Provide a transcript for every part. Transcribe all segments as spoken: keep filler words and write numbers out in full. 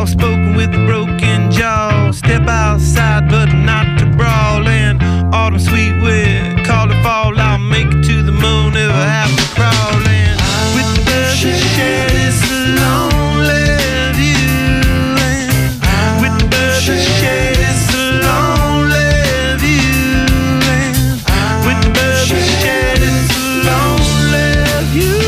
soft-spoken with a broken jaw. Step outside, but not to brawl. And autumn sweet with call it fall. I'll make it to the moon if I have to crawl. And with the birds that shed this lonely view. And with the birds that shed this lonely view. And with the birds that shed this lonely view.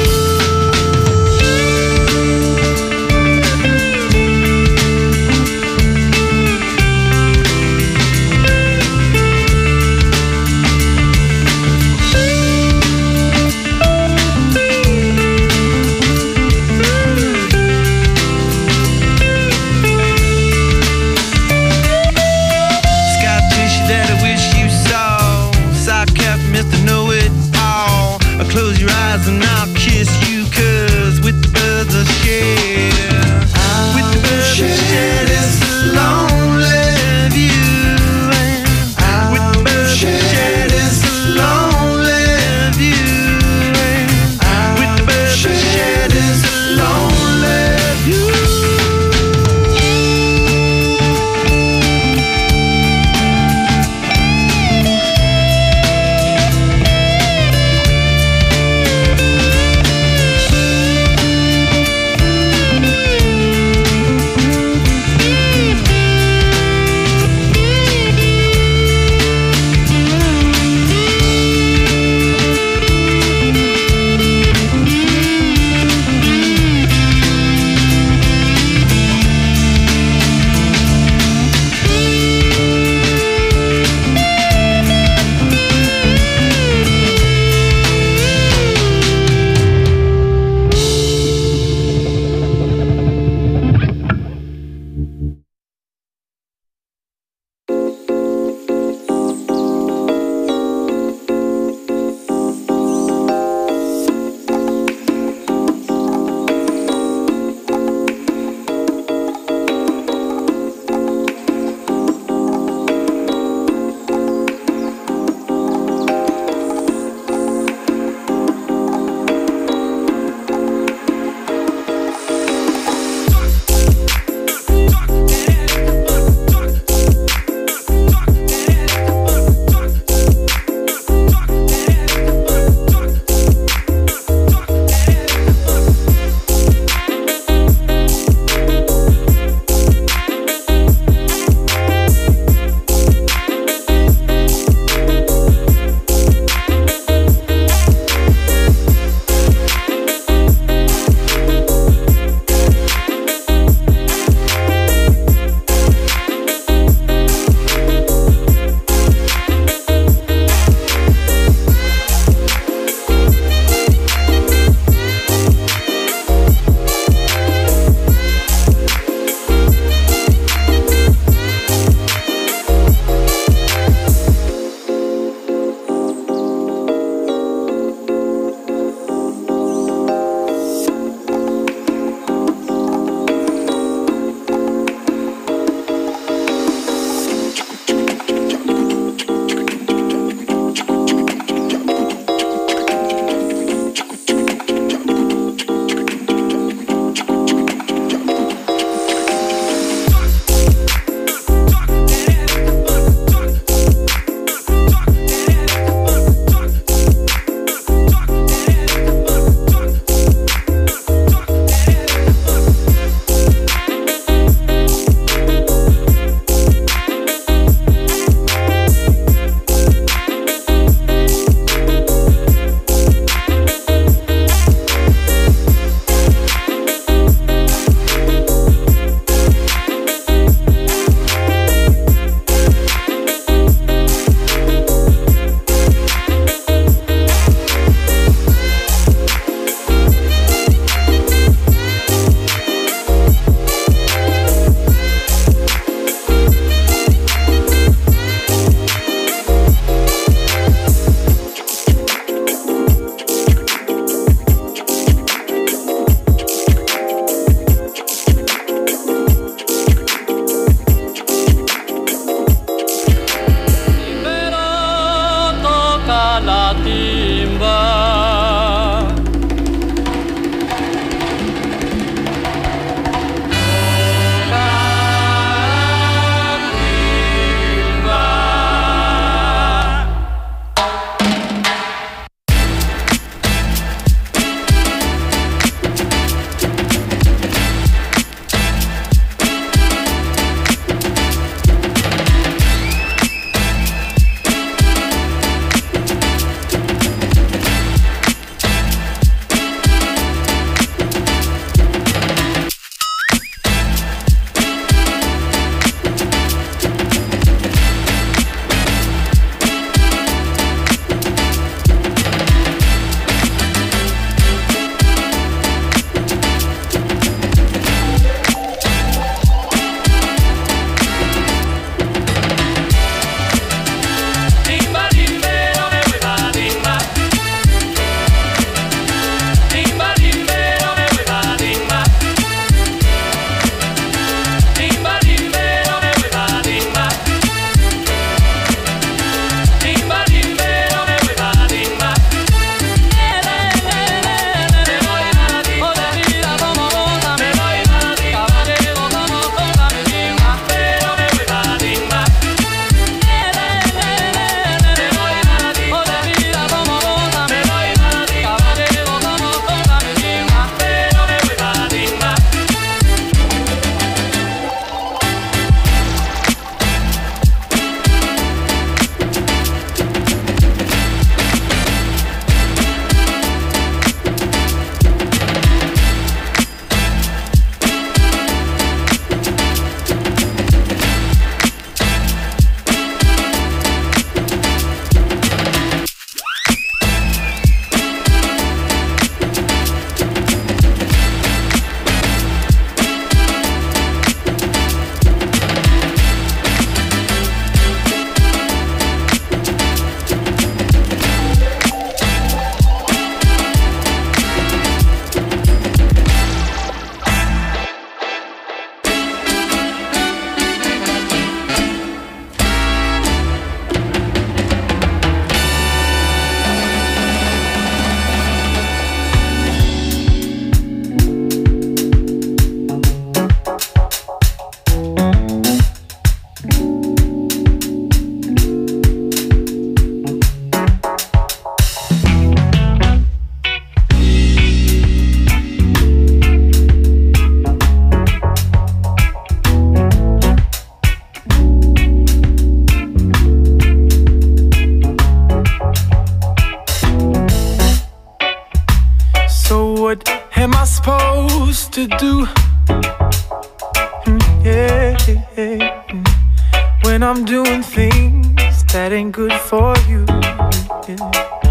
to do. Mm, yeah, yeah, mm. When I'm doing things that ain't good for you. Yeah.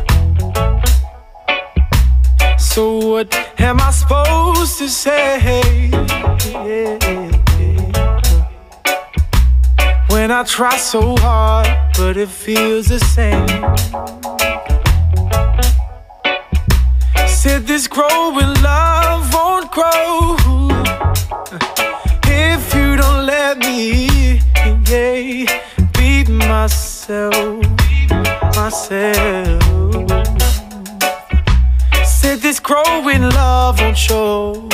So what am I supposed to say? Yeah, yeah. When I try so hard, but it feels the same. Said this growing love won't grow if you don't let me, yeah, be myself, myself. Said this growing love won't show.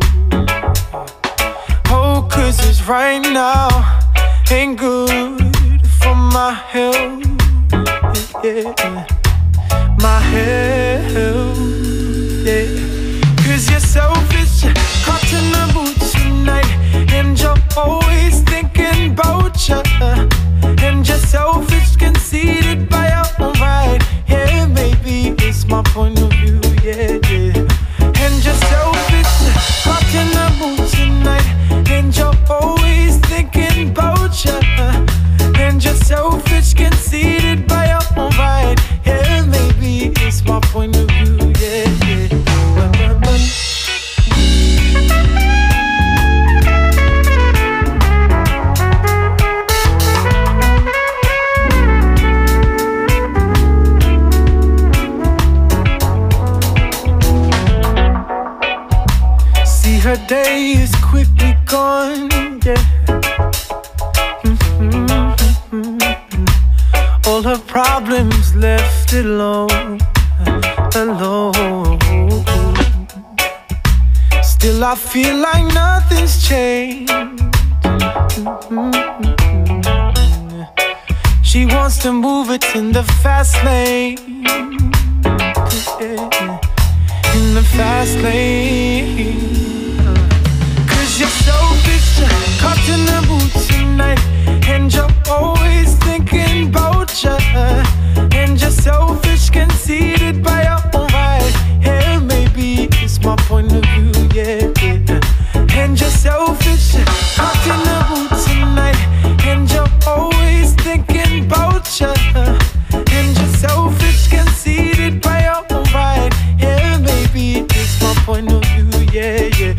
Oh, cause this right now ain't good for my health, yeah, my health, yeah. Cause you're selfish, caught in the mood tonight, and you're always thinking about you. And you're selfish, conceited by your own right. Yeah, maybe it's my point of view, yeah, yeah. And you're selfish, caught in the mood tonight, and you're always thinking about you. And you're selfish, conceited by your own right. Yeah, maybe it's my point of view, yeah, yeah. Her day is quickly gone, yeah. Mm-hmm, mm-hmm. All her problems left alone, alone. Still I feel like nothing's changed. Mm-hmm. She wants to move it in the fast lane, yeah. In the fast lane. You're selfish, caught in the mood tonight, and you're always thinking about you. And you're selfish, conceited by your own right. Yeah, maybe it's my point of view, yeah, yeah. And you're selfish, caught in the mood tonight, and you're always thinking about you. And you're selfish, conceited by your own right. Yeah, maybe it's my point of view, yeah, yeah.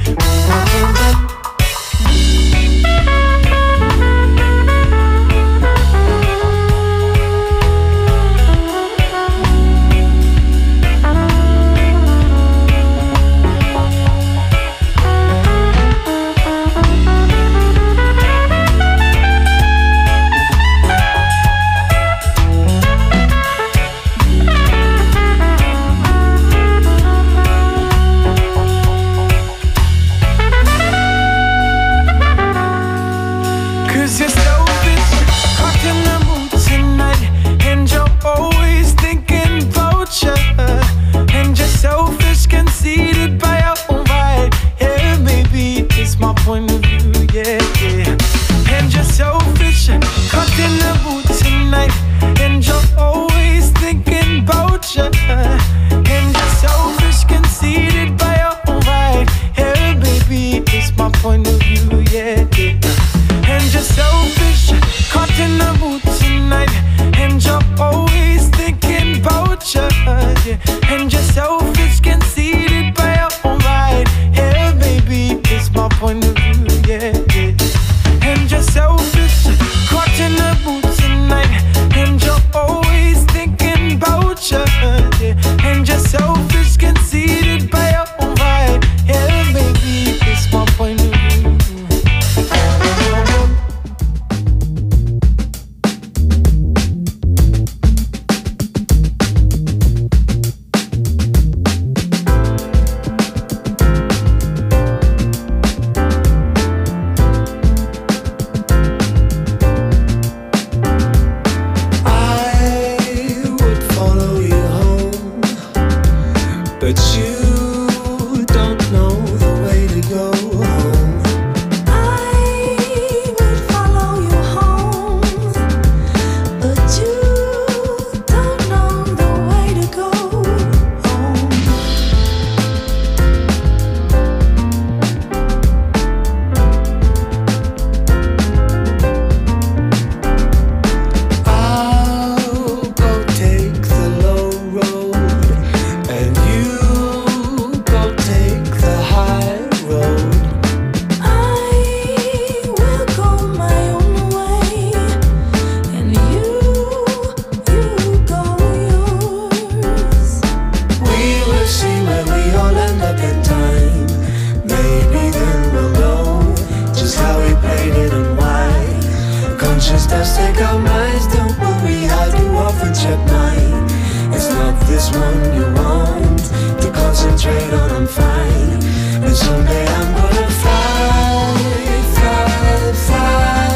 this one you want to concentrate on. I'm fine, and someday I'm gonna fly, fly, fly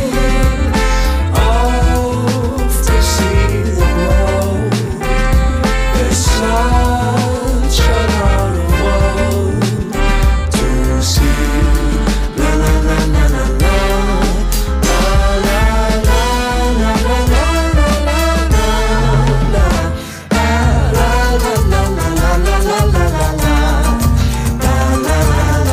off to see the world. There's such a lot of world to see. La la la la la la. La la la la la la la la la la la la la la.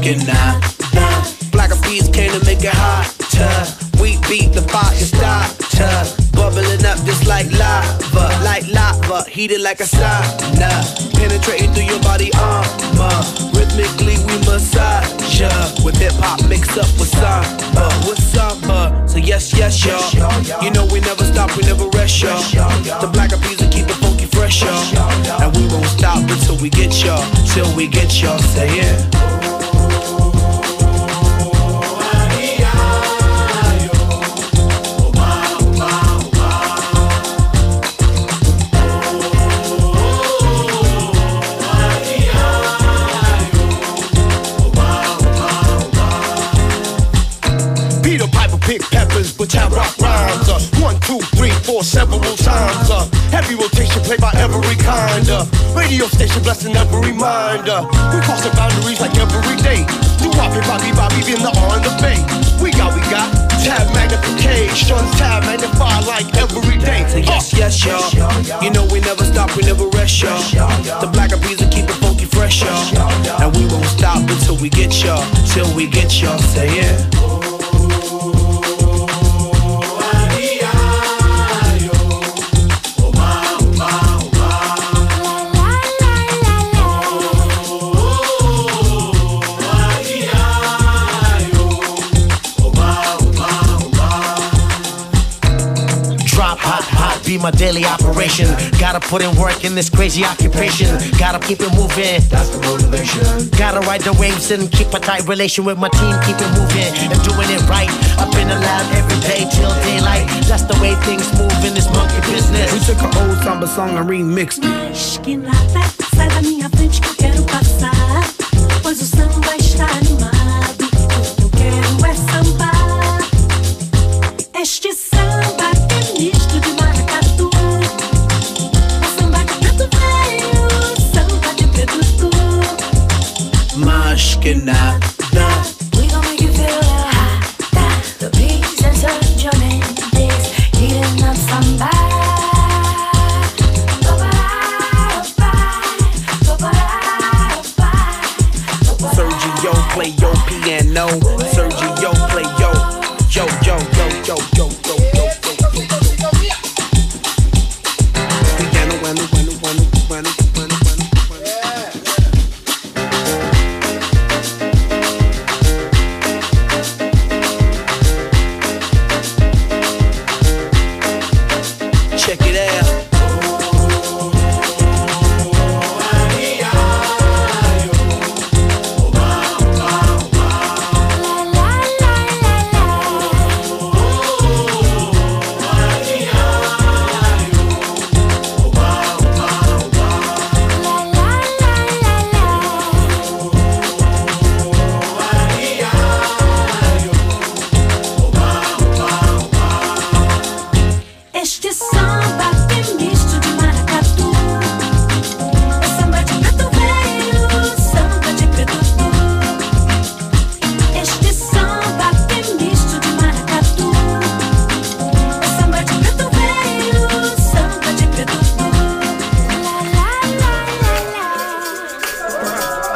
Mushkin nada. Black Eyed Peas came to make it hotter. We beat the fire starter, bubbling up just like lava, like lava, heated like a sauna, penetrating through your body armor. Rhythmically we massage ya, with hip hop mixed up with samba, with samba. So yes, yes, y'all. You know we never stop, we never rest, y'all. The Black Eyed Peas will keep it funky fresh, y'all. And we won't stop until we get y'all, till we get y'all. Say yeah. Pick peppers with town rock rhymes. Uh, one, two, three, four, several times. Uh, heavy rotation played by every kind. Uh, radio station blessing every mind. Uh, we crossing boundaries like every day. Do Bobby, Bobby, Bobby, in the R and the Bay. We got, we got tab magnification, tab magnify like every day. So yes, yes, y'all. You know we never stop, we never rest, y'all. The Black Eyed Peas will keep it funky fresh, y'all. And we won't stop until we get y'all, till we get y'all. Say yeah. Be my daily operation. Gotta put in work in this crazy occupation. Gotta keep it moving. That's the motivation. Gotta ride the waves and keep a tight relation with my team. Keep it moving and doing it right. Up in the lab every day till daylight. That's the way things move in this monkey business. We took an old samba song and remixed it. Mas que nada, sai da minha frente que eu quero passar. Pois o samba está animado. O que eu quero é sambar. Este samba é misto de maracatu. É samba de preto velho, samba de preto tu. Mas que nada. We gon' make you feel hot. The beats and such your mendes, heating up samba. Sergio play your piano. Sergio play yo, yo, yo, yo, yo, yo, yo, yo, yo, yo, yo. Piano, bueno, bueno, bueno, bueno, bueno, bueno. Check it out. Este samba é misto de maracatu. É samba de preto velho, samba de preto tu. Este samba é misto de maracatu. É samba de preto velho, samba de preto tu. La la la la la.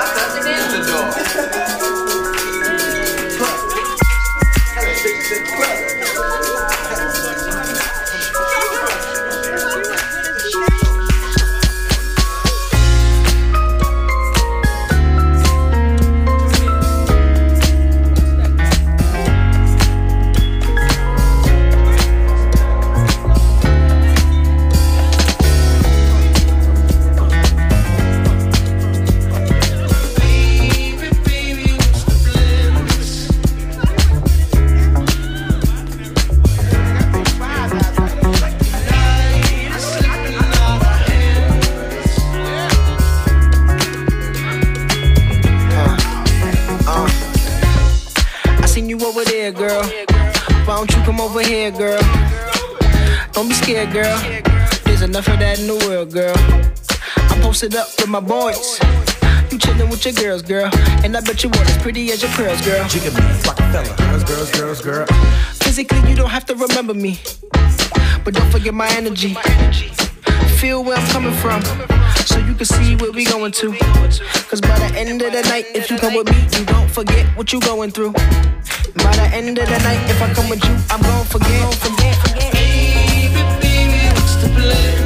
Over there, girl. Why don't you come over here, girl? Don't be scared, girl. There's enough of that in the world, girl. I'm posted up with my boys. You chillin' with your girls, girl. And I bet you want as pretty as your pearls, girl. Jigga me, Rockefeller. Girls, girls, girls, girl. Physically, you don't have to remember me, but don't forget my energy. feel where I'm coming from, so you can see where we going to. Cause by the end of the night, if you come with me, you don't forget what you going through. By the end of the night, if I come with you, I'm gon' forget, gon' forget, forget. Baby, baby, what's the plan?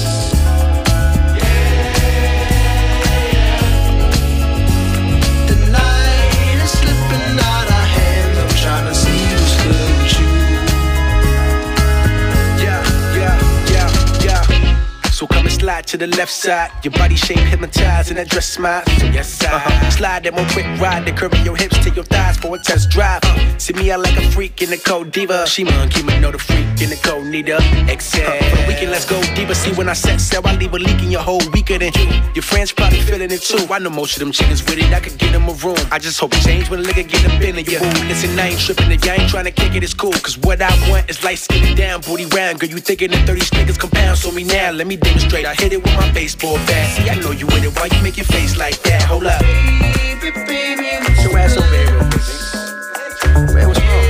So come and slide to the left side. Your body shape hypnotized and that dress smile. So yes, I uh-huh. Slide that one quick ride. Then curve your hips to your thighs for a test drive. Uh, see me out like a freak in the cold diva. She monkey, but know the freak in the cold neither. Exhale. Uh, for the weekend, let's go deeper. See when I set sail, I leave a leak in your whole weaker than you. Your friends probably feeling it too. I know most of them chickens with it. I could get them a room. I just hope it change when a nigga get up in your mood. Listen, I ain't tripping. If you ain't trying to kick it, it's cool. Cause what I want is light skin down, booty round. Girl, you thinking that thirty niggas compound. So me now, let me demonstrate. I hit it with my baseball bat. See, I know you with it. Why you make your face like that? Hold up. Baby, baby, get your ass over here real quick. Man, what's wrong?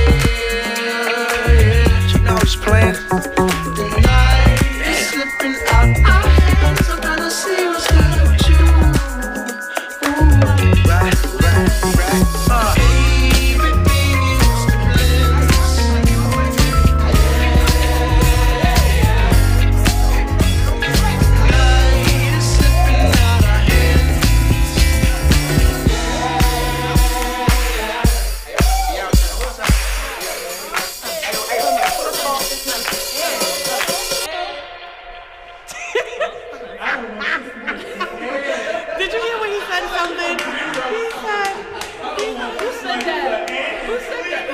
You know I'm just playing. the night is slipping out our hands. I'm trying to see what's good with you. Ooh. Right, right, right. Uh. Baby, baby, what's the plan? Did you hear when he said something? He said, who said that? Who said that?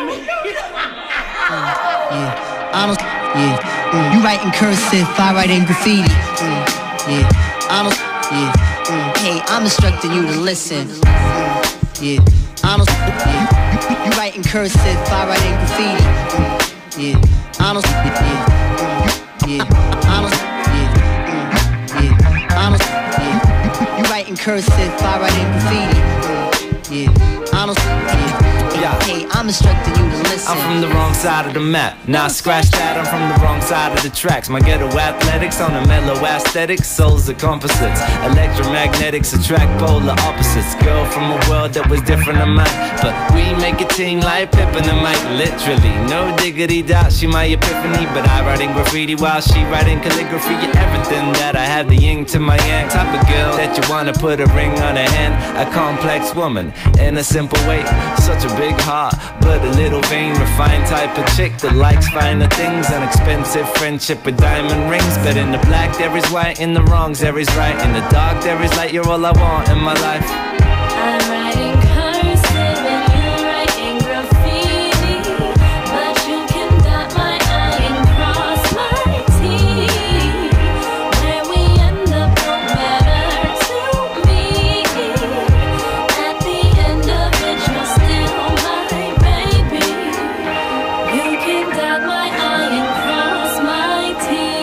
Yeah, honest, yeah. Mm. You write in cursive, I write in graffiti. Mm. Yeah, honest, yeah. Mm. Hey, I'm instructing you to listen. Mm. Yeah, honest, yeah. You, you write in cursive, I write in graffiti. Mm. Yeah, honest, yeah. Mm. Yeah, honest, yeah. Mm. Yeah, honest, yeah. You, you write in cursive, I write in graffiti. Mm. Yeah, honest, yeah. Yeah. Hey, I'm instructing you to listen. I'm from the wrong side of the map. Nah, scratch that, I'm from the wrong side of the tracks. My ghetto athletics on a mellow aesthetic. Souls are composites. Electromagnetics attract polar opposites. Girl from a world that was different than mine. But we make a team like Pippin and Mike. Literally, no diggity doubt, she my epiphany. But I write in graffiti while she writing calligraphy. And everything that I have, the yin to my yang. Type of girl that you wanna put a ring on her hand. A complex woman in a simple way. Such a big heart, but a little vain, refined type of chick that likes finer things. An expensive friendship with diamond rings. But in the black there is white, in the wrongs there is right. In the dark there is light, you're all I want in my life. I'm writing cursive and you writing graffiti, but you can dot my I and cross my T. Where we end up don't matter to me. At the end of it, you're still my baby. You can dot my I and cross my T.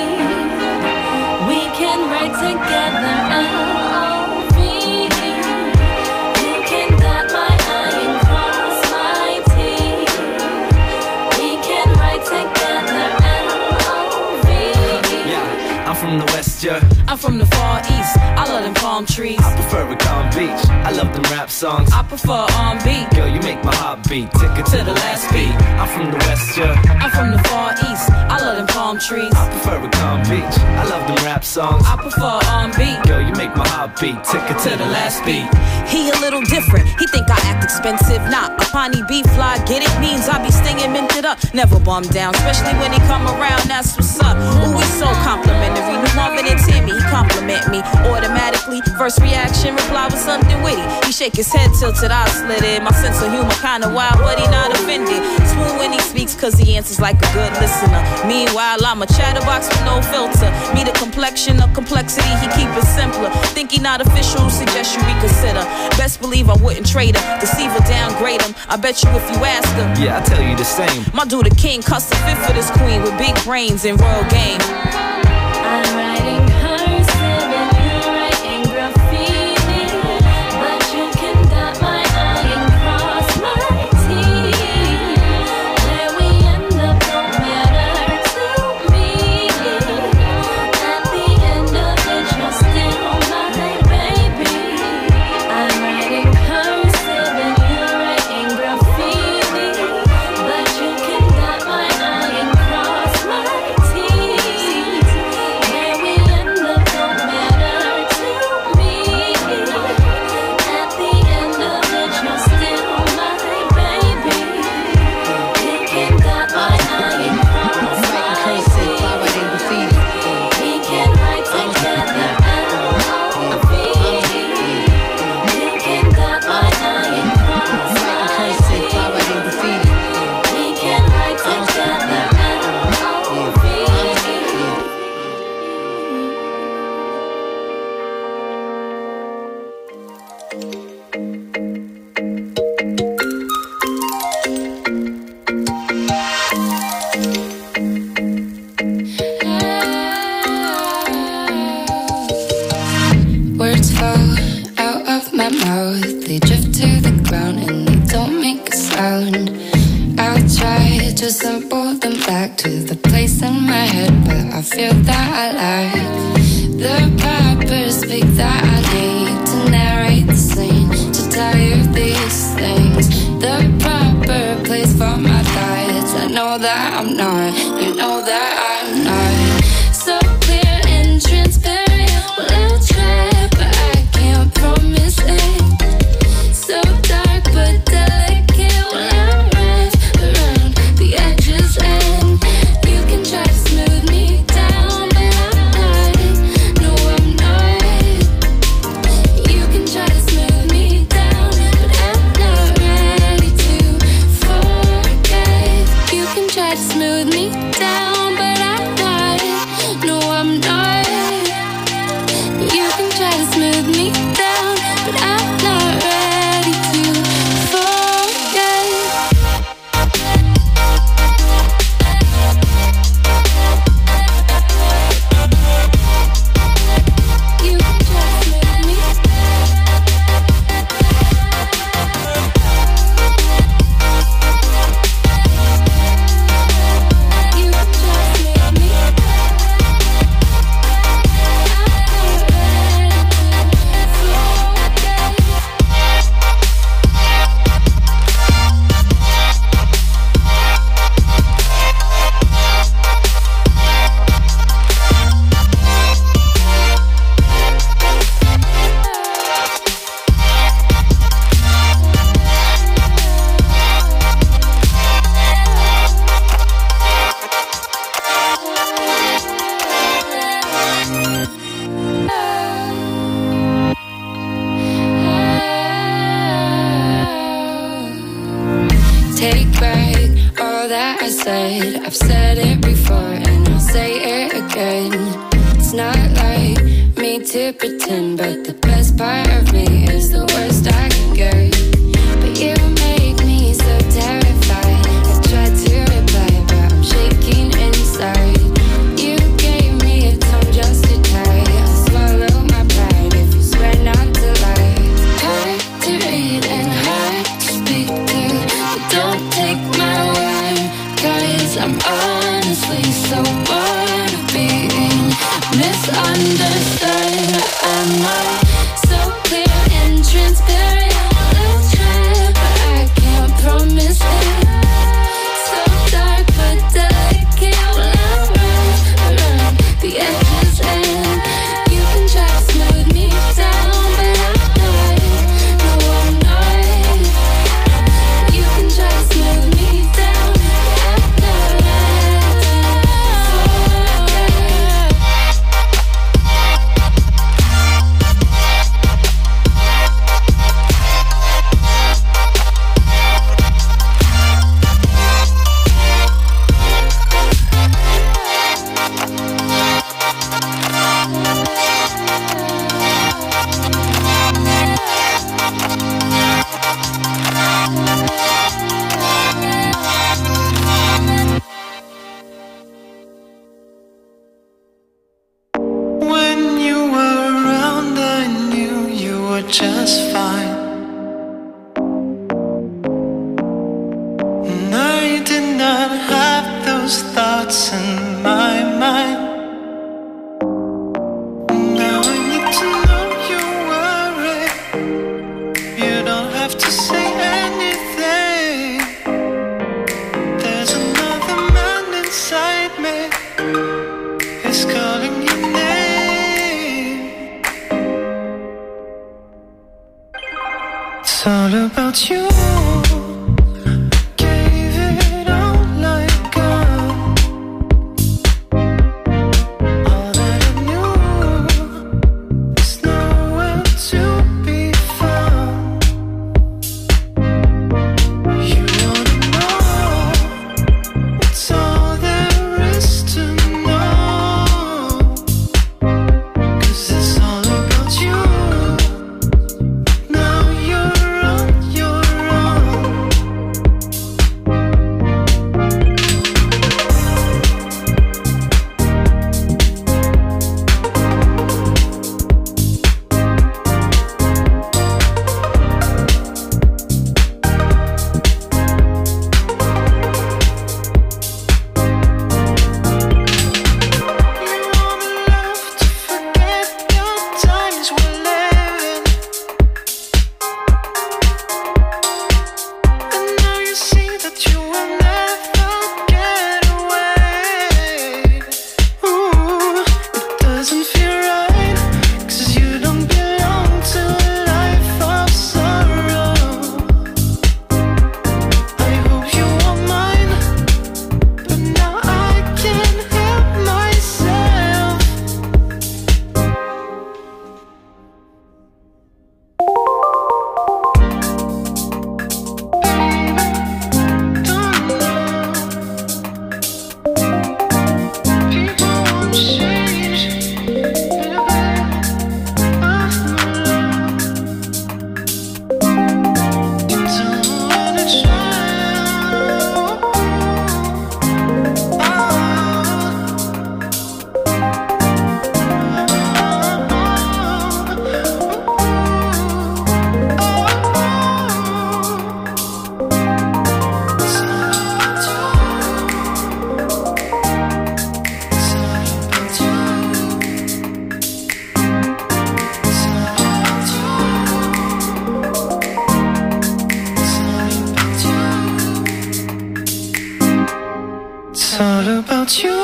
We can write together L O V E. You can dot my I and cross my T. We can write together L O V E. Yeah, I'm from the west, yeah. I'm from the far east. I love them palm trees. I prefer a calm beach. I love them rap songs. I prefer on beat. Girl, you make my heart beat. Ticket to the last beat. I'm from the west, yeah. I'm from the far east. I love them palm trees. I prefer a calm beach. I love them rap songs. I prefer on beat. Girl, you make my heart beat. Ticket to the last beat. He a little different. He think I act expensive. Nah, a Pawnee B fly, get it? Means I be stinging minted up. Never bum down, especially when he come around. That's what's up. Ooh, he's so complimentary. New Marvin and Timmy, he compliment me automatically. First reaction, reply with something witty. He shake his head tilted, I slid in. My sense of humor kinda wild, but he not offended. Smooth when he speaks, cause he answers like a good listener. Meanwhile, I'm a chatterbox with no filter. Me the complexion of complexity, he keep it simpler. Think he not official, suggest you reconsider. Best believe I wouldn't trade him, deceive or downgrade him. I bet you if you ask him, yeah, I tell you the same. My dude, the king, custom fit for this queen with big brains and royal game. I'm writing cursive and you writing graffiti, but you can dot my I and cross my T. Where we end up don't matter to me. At the end of them back to the place in my head where I feel that I like the proper speak that I need to narrate the scene, to tell you these things. The proper place for my thoughts. I know that I'm not, you know that I'm not. So clear and transparent. Well, I'll try, but I can't promise it. So dark but delicate. Well, I'm rough around the edges, and you can try to smooth me down, but I'm not. No, I'm not. You can try to smooth me down, but I'm not ready to forget. You can try to smooth me down, but I'm not. No, I'm not. You can try to smooth me down, but I'm not ready to forget. You can try to smooth me. You can try to smooth me. Take back all that I said. I've said it before and I'll say it again. It's not like me to pretend, but the best part of me is the worst I can get. But you make me so terrified. I tried to reply, but I'm shaking inside. You gave me a tongue just to tie. I swallow my pride if you swear not to lie. Hard to read and hard to speak to, but don't take my word, 'cause I'm honestly so bored of being misunderstood. I'm not so clear and transparent. I'll try, but I can't promise it. So dark but delicate. Well, I'm rough around the edges, and you can try to smooth me down, but I'm not. No, I'm not. You can try to smooth me down, but I'm not ready to forget. When you were around, I knew you were just fine. And I did not have those thoughts in my mind. Now I need to know you're worried. You don't have to say anything. There's another man inside me. He's calling your name. It's all about you. Gave it all like gone. All that I knew is nowhere to be found. You wanna know? It's all there is to know. 'Cause it's all about you. Now you're on your own. It's all about you.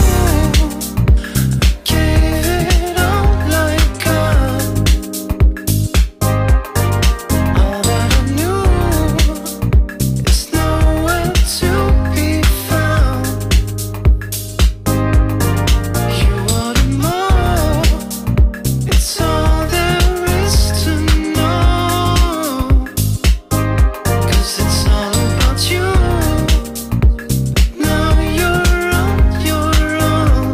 Gave it all like God. All that I knew is nowhere to be found. You wanted more. It's all there is to know. 'Cause it's all about you. Now you're on your own.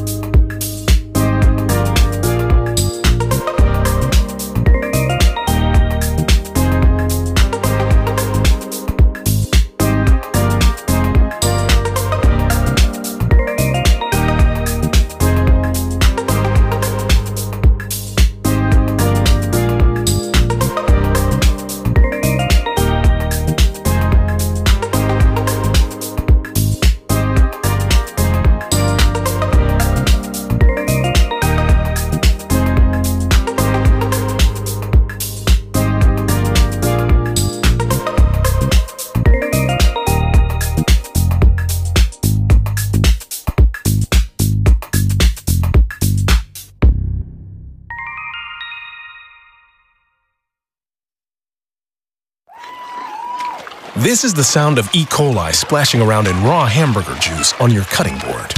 This is the sound of E. coli splashing around in raw hamburger juice on your cutting board.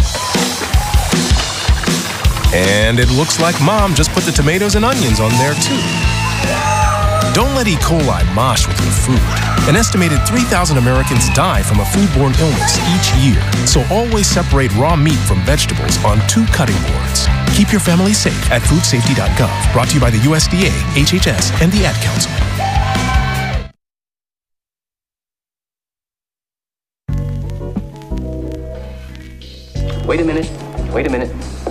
And it looks like Mom just put the tomatoes and onions on there too. Don't let E. coli mosh with your food. An estimated three thousand Americans die from a foodborne illness each year, so always separate raw meat from vegetables on two cutting boards. Keep your family safe at food safety dot gov. Brought to you by the U S D A, H H S, and the Ad Council. Wait a minute. Wait a minute.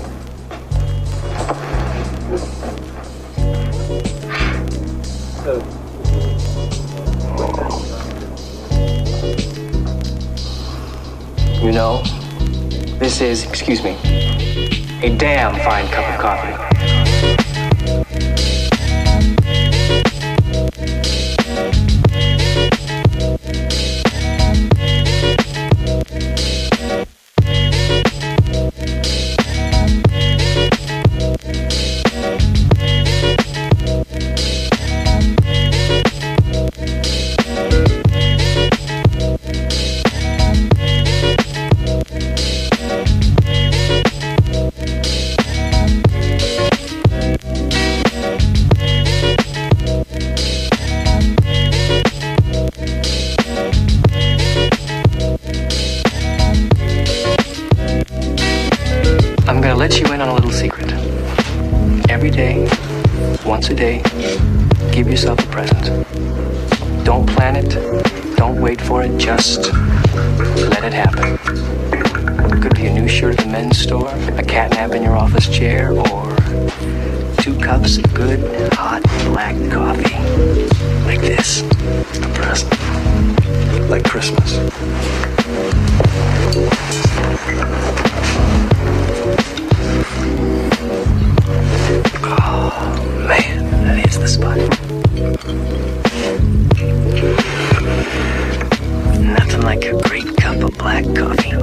You know, this is, excuse me, a damn fine cup of coffee. Let you in on a little secret. Every day, once a day, give yourself a present. Don't plan it, don't wait for it, just let it happen. It could be a new shirt at the men's store, a cat nap in your office chair, or two cups of good, hot, black coffee. Like this. A present. Like Christmas. Oh, man, that is the spot. Nothing like a great cup of black coffee.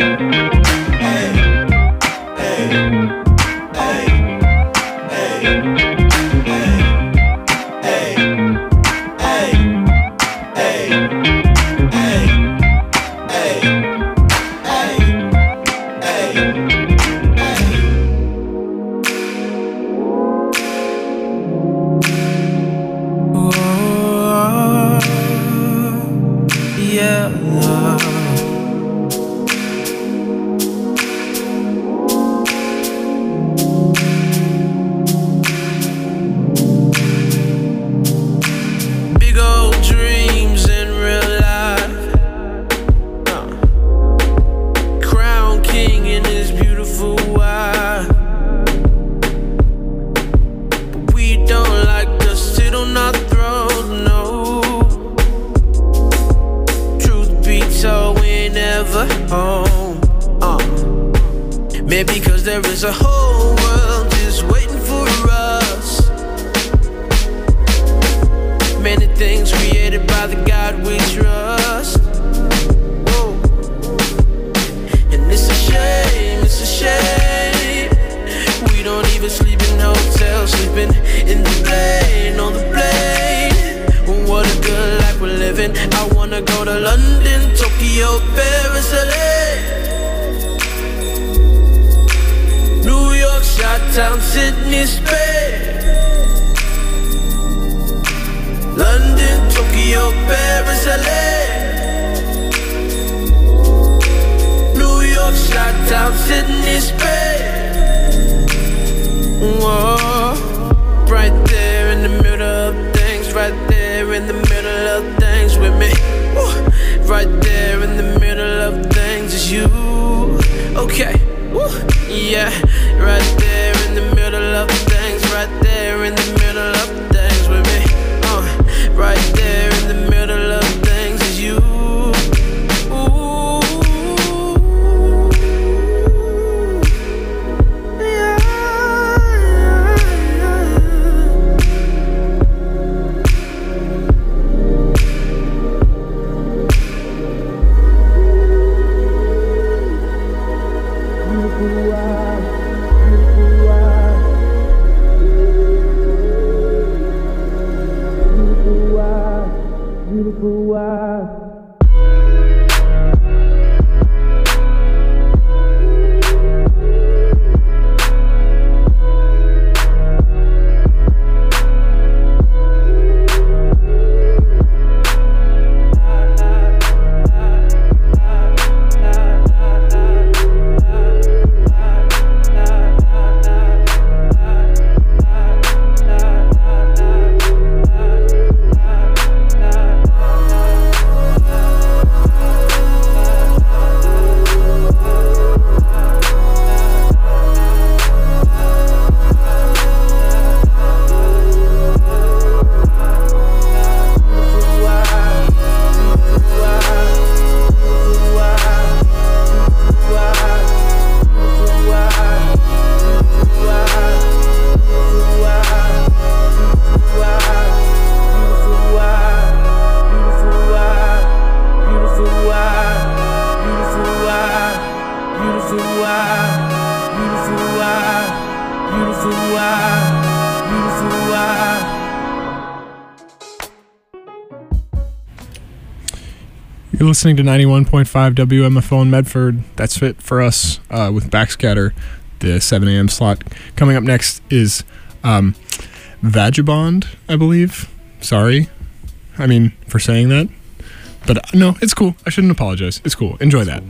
You're listening to ninety-one point five W M F O in Medford. That's it for us uh, with Backscatter, the seven a.m. slot. Coming up next is um, Vagabond, I believe. Sorry. I mean, for saying that. But uh, no, it's cool. I shouldn't apologize. It's cool. Enjoy that.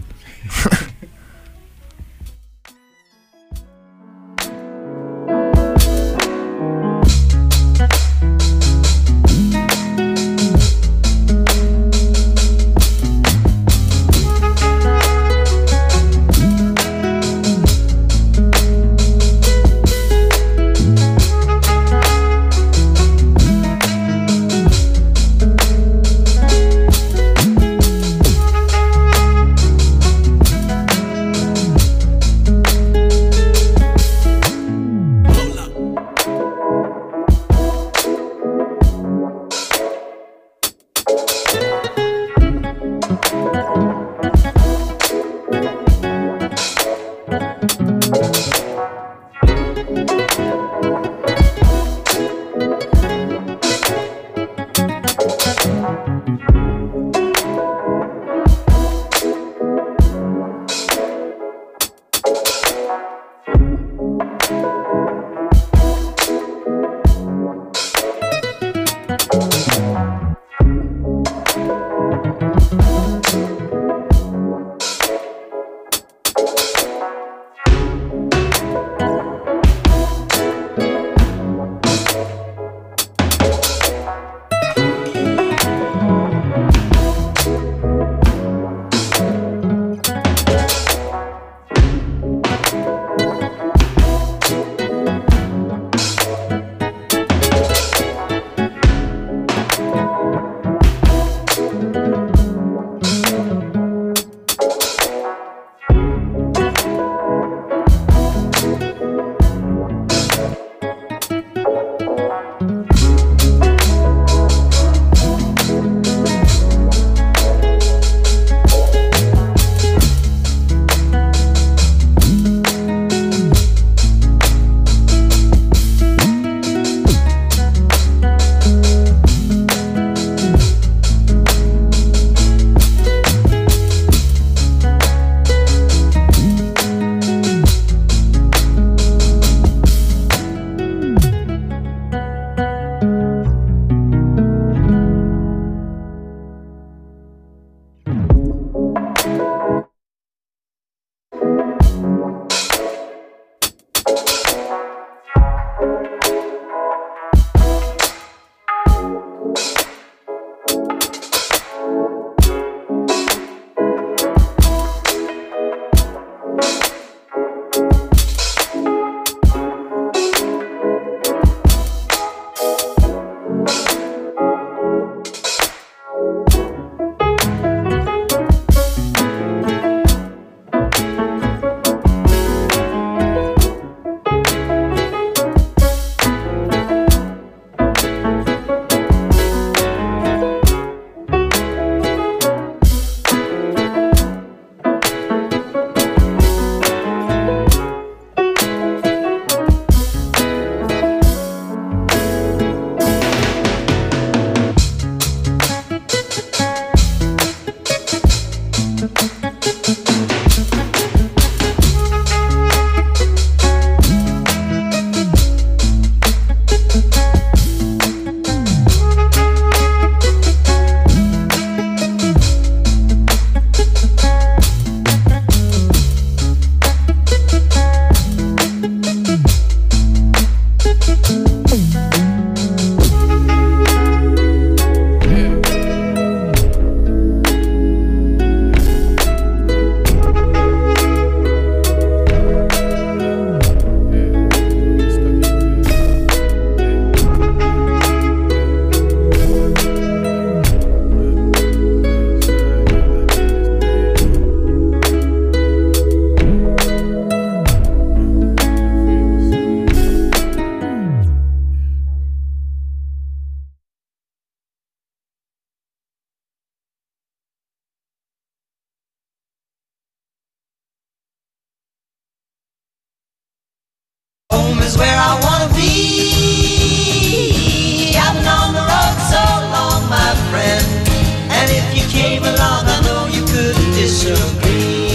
Home is where I wanna